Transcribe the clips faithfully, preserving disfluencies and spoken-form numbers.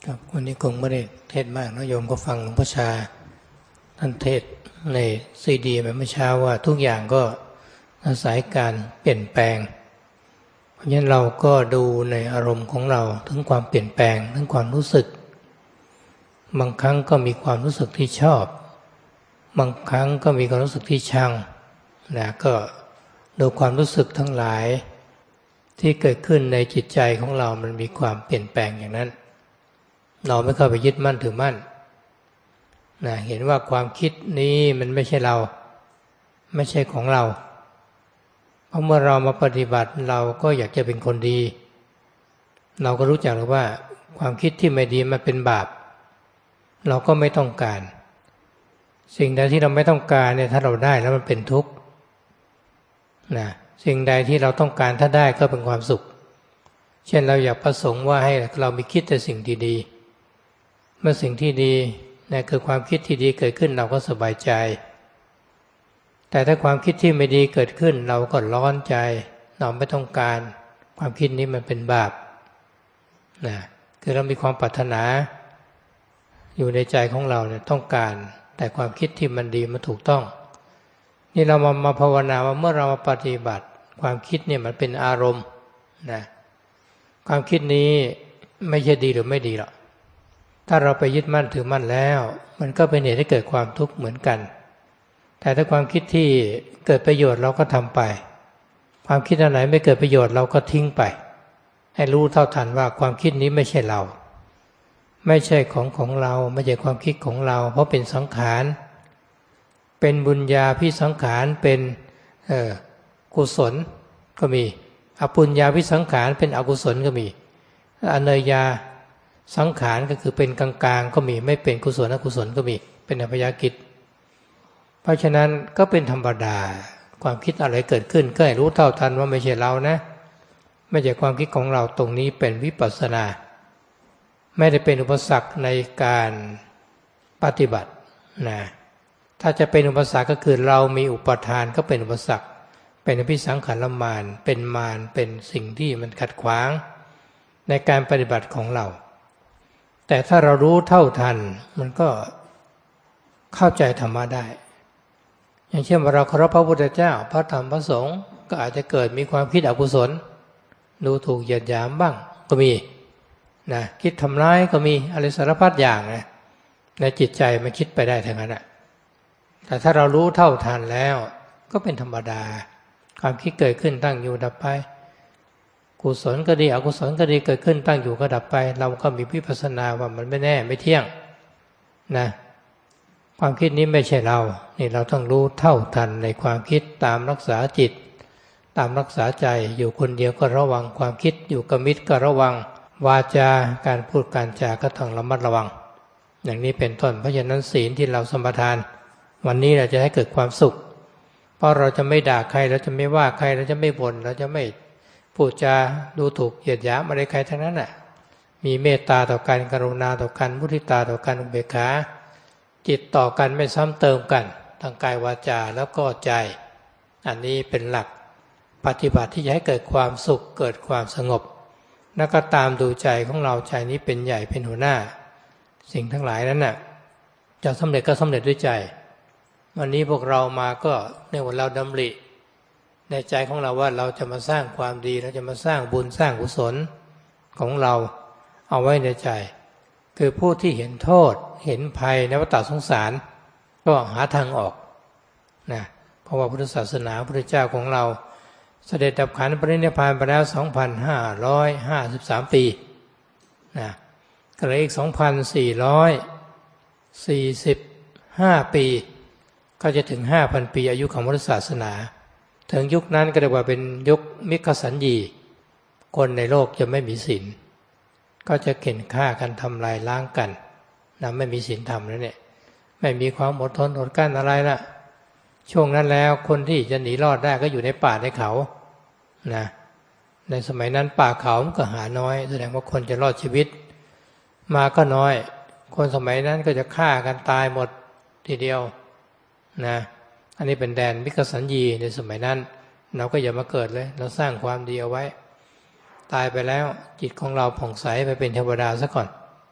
ครับวันนี้คงไม่ได้เทศมากนะโยมก็ฟังหลวงพ่อชาท่านเทศในซีดีไปเมื่อเช้าว่าทุกอย่างก็อาศัยการเปลี่ยนแปลงเพราะฉะนั้นเราก็ดูในอารมณ์ของเราถึงความเปลี่ยนแปลงถึงความรู้สึกบางครั้งก็มีความรู้สึกที่ชอบบางครั้งก็มีความรู้สึกที่ชังนะก็ดูความรู้สึกทั้งหลายที่เกิดขึ้นในจิตใจของเรามันมีความเปลี่ยนแปลงอย่างนั้นเราไม่เข้าไปยึดมั่นถือมั่นนะเห็นว่าความคิดนี้มันไม่ใช่เราไม่ใช่ของเราเพราะเมื่อเรามาปฏิบัติเราก็อยากจะเป็นคนดีเราก็รู้จักแล้วว่าความคิดที่ไม่ดีมันเป็นบาปเราก็ไม่ต้องการสิ่งใดที่เราไม่ต้องการเนี่ยถ้าเราได้แล้วมันเป็นทุกข์นะสิ่งใดที่เราต้องการถ้าได้ก็เป็นความสุขเช่นเราอยากประสงค์ว่าให้เรามีคิดแต่สิ่งดีๆเมื่อสิ่งที่ดีนั่นคือความคิดที่ดีเกิดขึ้นเราก็สบายใจแต่ถ้าความคิดที่ไม่ดีเกิดขึ้นเราก็ร้อนใจเราไม่ต้องการความคิดนี้มันเป็นบาปนะคือเรามีความปรารถนาอยู่ในใจของเราเนี่ยต้องการแต่ความคิดที่มันดีมันถูกต้องนี่เรามามาภาวนาว่าเมื่อเรามาปฏิบัติความคิดเนี่ยมันเป็นอารมณ์นะความคิดนี้ไม่ใช่ดีหรือไม่ดีหรอกถ้าเราไปยึดมั่นถือมั่นแล้วมันก็เป็นเหตุให้เกิดความทุกข์เหมือนกันแต่ถ้าความคิดที่เกิดประโยชน์เราก็ทำไปความคิดอันไหนไม่เกิดประโยชน์เราก็ทิ้งไปให้รู้เท่าทันว่าความคิดนี้ไม่ใช่เราไม่ใช่ของของเราไม่ใช่ความคิดของเราเพราะเป็นสังขารเป็นบุญญาภิสังขารเป็นเอ่อกุศลก็มีอปุญญาภิสังขารเป็นอกุศลก็มีอเนยยาสังขารก็คือเป็นกลางๆก็มีไม่เป็นกุศลอกุศลก็มีเป็นอัพยกิจเพราะฉะนั้นก็เป็นธรรมดาความคิดอะไรเกิดขึ้นก็ให้รู้เท่าทันว่าไม่ใช่เรานะไม่ใช่ความคิดของเราตรงนี้เป็นวิปัสสนาไม่ได้เป็นอุปสรรคในการปฏิบัตินะถ้าจะเป็นอุปสรรคก็คือเรามีอุปทานก็เป็นอุปสรรคเป็นอภิสังขารมารเป็นมารเป็นสิ่งที่มันขัดขวางในการปฏิบัติของเราแต่ถ้าเรารู้เท่าทันมันก็เข้าใจธรรมะได้อย่างเช่นว่าเราเคารพพระพุทธเจ้าพระธรรมพระสงฆ์ก็อาจจะเกิดมีความคิดอกุศลดูถูกเหยียดหยามบ้างก็มีนะคิดทำร้ายก็มีอะไรสารพัดอย่างนะในจิตใจมันคิดไปได้ทั้งนั้นแหละแต่ถ้าเรารู้เท่าทันแล้วก็เป็นธรรมดาความคิดเกิดขึ้นตั้งอยู่ดับไปกุศลก็ดีอกุศลก็ดีเกิดขึ้นตั้งอยู่ก็ดับไปเราก็มีวิปัสสนาว่ามันไม่แน่ไม่เที่ยงนะความคิดนี้ไม่ใช่เรานี่เราต้องรู้เท่าทันในความคิดตามรักษาจิตตามรักษาใจอยู่คนเดียวก็ระวังความคิดอยู่กับมิตรก็ระวังวาจาการพูดการจาก็ต้องระมัดระวังอย่างนี้เป็นต้นเพราะฉะนั้นศีลที่เราสมาทานวันนี้เราจะให้เกิดความสุขเพราะเราจะไม่ด่าใครเราจะไม่ว่าใครเราจะไม่บ่นเราจะไม่พูดจาดูถูกเหยียดหยามอะไรใครทั้งนั้นน่ะมีเมตตาต่อกันกรุณาต่อกันมุทิตาต่อกันอุเบกขาจิตต่อกันไม่ซ้ำเติมกันทางกายวาจาแล้วก็ใจอันนี้เป็นหลักปฏิบัติที่จะให้เกิดความสุขเกิดความสงบแล้วก็ตามดูใจของเราใจนี้เป็นใหญ่เป็นหัวหน้าสิ่งทั้งหลายนั้นน่ะจะสำเร็จก็สำเร็จด้วยใจวันนี้พวกเรามาก็ในวันเราดำริในใจของเราว่าเราจะมาสร้างความดีเราจะมาสร้างบุญสร้างกุศลของเราเอาไว้ในใจคือผู้ที่เห็นโทษเห็นภัยในวัฏสงสารก็หาทางออกนะเพราะว่าพุทธศาสนาพระพุทธเจ้าของเราเสด็จดับขันธ์ปรินิพพานไปแล้ว สองพันห้าร้อยห้าสิบสาม ปีนะก็เหลืออีก สองพันสี่ร้อยสี่สิบห้า ปีก็จะถึง ห้าพัน ปีอายุของพุทธศาสนาถึงยุคนั้นก็เรียกว่าเป็นยุคมิคสัญญีคนในโลกจะไม่มีศีลก็จะเข็นฆ่ากันทำลายล้างกันนะไม่มีศีลธรรมแล้วเนี่ยไม่มีความอดทนอดกลั้นอะไรละช่วงนั้นแล้วคนที่จะหนีรอดได้ก็อยู่ในป่าในเขานะในสมัยนั้นป่าเขามันก็หาน้อยแสดงว่าคนจะรอดชีวิตมาก็น้อยคนสมัยนั้นก็จะฆ่ากันตายหมดทีเดียวนะอันนี้เป็นแดนมิคสัญญีในสมัยนั้นเราก็อย่ามาเกิดเลยเราสร้างความดีเอาไว้ตายไปแล้วจิตของเราผ่องใสไปเป็นเทวดาซะก่อน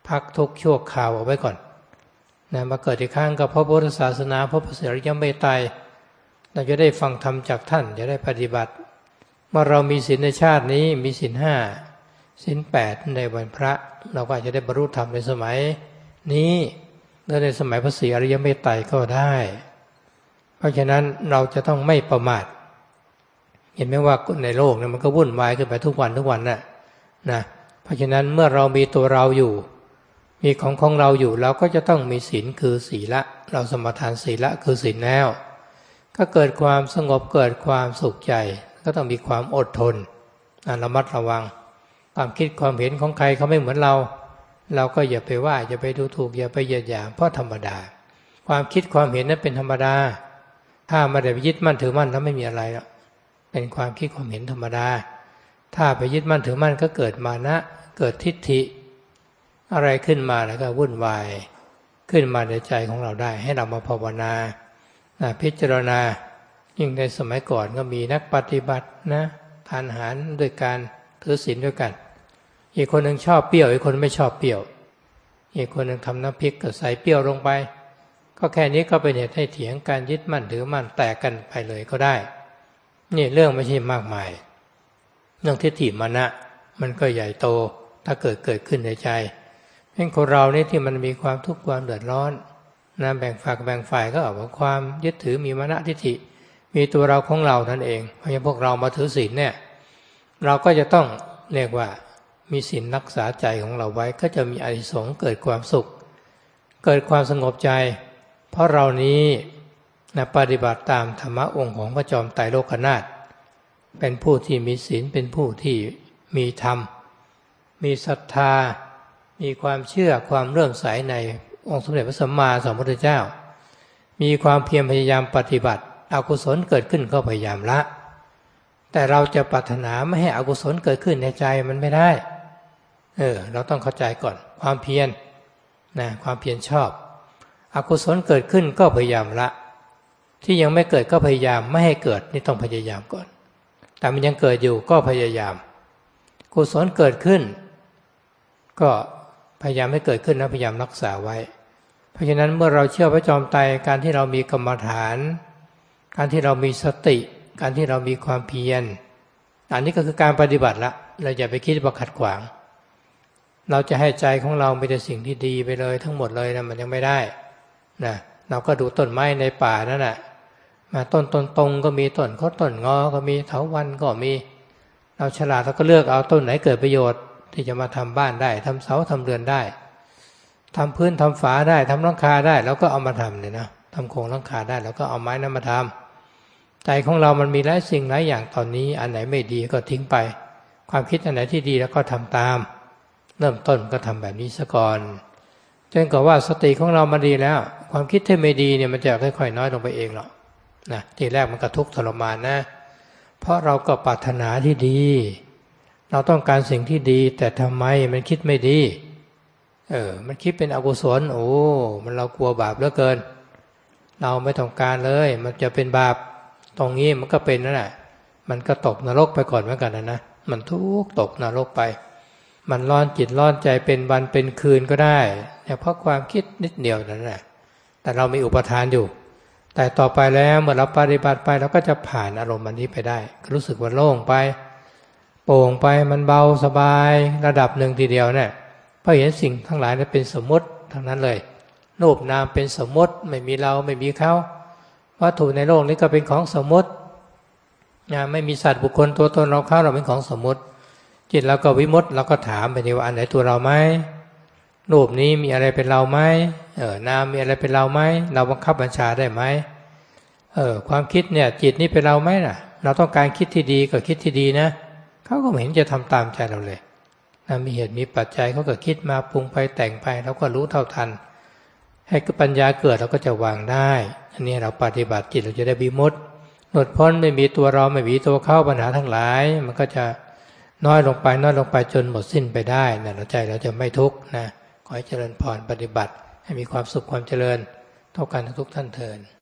พักทุกข์ชั่วคราวเอาไว้ก่อนนะมาเกิดอีกครั้งกับพระพุทธศาสนาพระพุทธอริยเมตไตรเราจะได้ฟังธรรมจากท่านจะได้ปฏิบัติเมื่อเรามีศีลในชาตินี้มีศีลห้าศีลแปดในวันพระเราก็อาจจะได้บรรลุธรรมในสมัยนี้และในสมัยพระศรีอริยเมตไตรก็ได้เพราะฉะนั้นเราจะต้องไม่ประมาทเห็นไหมว่าในโลกเนี่ยมันก็วุ่นวายขึ้นไปทุกวันทุกวันน่ะนะเพราะฉะนั้นเมื่อเรามีตัวเราอยู่มีของของเราอยู่เราก็จะต้องมีศีลคือศีละเราสมาทานศีละคือศีลแล้วก็เกิดความสงบเกิดความสุขใจก็ต้องมีความอดทนระมัดระวังความคิดความเห็นของใครเขาไม่เหมือนเราเราก็อย่าไปว่าอย่าไปดูถูกอย่าไปเหยียดหยามเพราะธรรมดาความคิดความเห็นนั้นเป็นธรรมดาถ้าไม่ได้ไปยึดมั่นถือมั่นแล้วไม่มีอะไรแล้วเป็นความคิดความเห็นธรรมดาถ้าไปยึดมั่นถือมั่นก็เกิดมานะเกิดทิฏฐิอะไรขึ้นมาแล้วก็วุ่นวายขึ้นมาในใจของเราได้ให้เรามาภาวนาพิจารณายิ่งในสมัยก่อนก็มีนักปฏิบัตินะทานอาหารด้วยการถือศีลด้วยกันอีกคนหนึ่งชอบเปรี้ยวอีกคนไม่ชอบเปรี้ยวอีกคนหนึ่งทำน้ำพริกก็ใส่เปรี้ยวลงไปก็แค่นี้ก็เป็นเหตุให้เถียงการยึดมั่นถือมั่นแตกกันไปเลยก็ได้นี่เรื่องไม่ใช่มากมายเรื่องทิฏฐิมานะมันก็ใหญ่โตถ้าเกิดเกิดขึ้นในใจเพราะคนเรานี่ที่มันมีความทุกข์ความเดือดร้อนนะแบ่งฝักแบ่งฝ่ายก็ออกจากความยึดถือมีมานะทิฏฐิมีตัวเราของเรานั่นเองเพราะฉะนั้นพวกเรามาถือศีลเนี่ยเราก็จะต้องเรียกว่ามีศีลรักษาใจของเราไว้ก็จะมีอานิสงส์เกิดความสุขเกิดความสงบใจเพราะเรานี้นะปฏิบัติตามธรรมะองค์ของพระจอมไตรโลกนาถเป็นผู้ที่มีศีลเป็นผู้ที่มีธรรมมีศรัทธามีความเชื่อความเลื่อมใสในองค์สมเด็จพระสัมมาสัมพุทธเจ้ามีความเพียรพยายามปฏิบัติอกุศลเกิดขึ้นก็พยายามละแต่เราจะปรารถนาไม่ให้อกุศลเกิดขึ้นในใจมันไม่ได้เออเราต้องเข้าใจก่อนความเพียรนะความเพียรชอบอกุศลเกิดขึ้นก็พยายามละที่ยังไม่เกิดก็พยายามไม่ให้เกิดนี่ต้องพยายามก่อนแต่มันยังเกิดอยู่ก็พยายามกุศลเกิดขึ้นก็พยายามให้เกิดขึ้นนะพยายามรักษาไว้เพราะฉะนั้นเมื่อเราเชื่อพระจอมไตรการที่เรามีกรรมฐานการที่เรามีสติการที่เรามีความเพียรอันนี้ก็คือการปฏิบัติละเราอย่าไปคิดว่าขัดขวางเราจะให้ใจของเรามีแต่สิ่งที่ดีไปเลยทั้งหมดเลยนะมันยังไม่ได้นะเราก็ดูต้นไม้ในป่านั่นแหละมาต้นต้นตรงก็มีต้นคดต้นงอก็มีเถาวัลย์ก็มีเราฉลาดเราก็เลือกเอาต้นไหนเกิดประโยชน์ที่จะมาทำบ้านได้ทำเสาทำเรือนได้ทำพื้นทำฝาได้ทำหลังคาได้เราก็เอามาทำเลยนะทำโครงหลังคาได้เราก็เอาไม้นั้นมาทำใจของเรามันมีหลายสิ่งหลายอย่างตอนนี้อันไหนไม่ดีก็ทิ้งไปความคิดอันไหนที่ดีแล้วก็ทำตามเริ่มต้นก็ทำแบบนี้ซะก่อนจนกว่าว่าสติของเรามันดีแล้วความคิดที่ไม่ดีเนี่ยมันจะค่อยๆน้อยลงไปเองหรอกนะทีแรกมันก็ทุกข์ทรมานนะเพราะเราก็ปรารถนาที่ดีเราต้องการสิ่งที่ดีแต่ทำไมมันคิดไม่ดีเออมันคิดเป็นอกุศลโอ้มันเรากลัวบาปเหลือเกินเราไม่ต้องการเลยมันจะเป็นบาปตรงนี้มันก็เป็นนั่นแหละมันก็ตกนรกไปก่อนเหมือนกันนะนะมันทุกข์ตกนรกไปมันร้อนจิตร้อนใจเป็นวันเป็นคืนก็ได้แต่เพราะความคิดนิดเดียวนั่นแหละแต่เรามีอุปทานอยู่แต่ต่อไปแล้วเมื่อเราปฏิบัติไปเราก็จะผ่านอารมณ์อันนี้ไปได้รู้สึกว่าโล่งไปโปร่งไปมันเบาสบายระดับหนึ่งทีเดียวเนี่ยเพราะเห็นสิ่งทั้งหลายนั้นเป็นสมมติทั้งนั้นเลยรูปนามเป็นสมมติไม่มีเราไม่มีเขาวัตถุในโลกนี้ก็เป็นของสมมติไม่มีสัตว์บุคคลตัวตนเราเขาเราเป็นของสมมติจิตเราก็วิมุตติเราก็ถามไปดีว่าอันไหนตัวเราไหมรูปนี้มีอะไรเป็นเราไหมเออนามมีอะไรเป็นเราไหมเราบังคับบัญชาได้ไหมเออความคิดเนี่ยจิตนี่เป็นเราไหมล่ะเราต้องการคิดที่ดีก็คิดที่ดีนะเขาก็ไม่เห็นจะทำตามใจเราเลยนะมีเหตุมีปัจจัยเขาก็คิดมาปรุงไปแต่งไปเราก็รู้เท่าทันให้ปัญญาเกิดเราก็จะวางได้อันนี้เราปฏิบัติจิตเราจะได้วิมุตติหลุดพ้นไม่มีตัวเราไม่มีตัวเข้าปัญหาทั้งหลายมันก็จะน้อยลงไปน้อยลงไปจนหมดสิ้นไปได้นะใจเราจะไม่ทุกข์นะขอให้เจริญพรปฏิบัติให้มีความสุขความเจริญเท่ากันทุกท่านเทอญ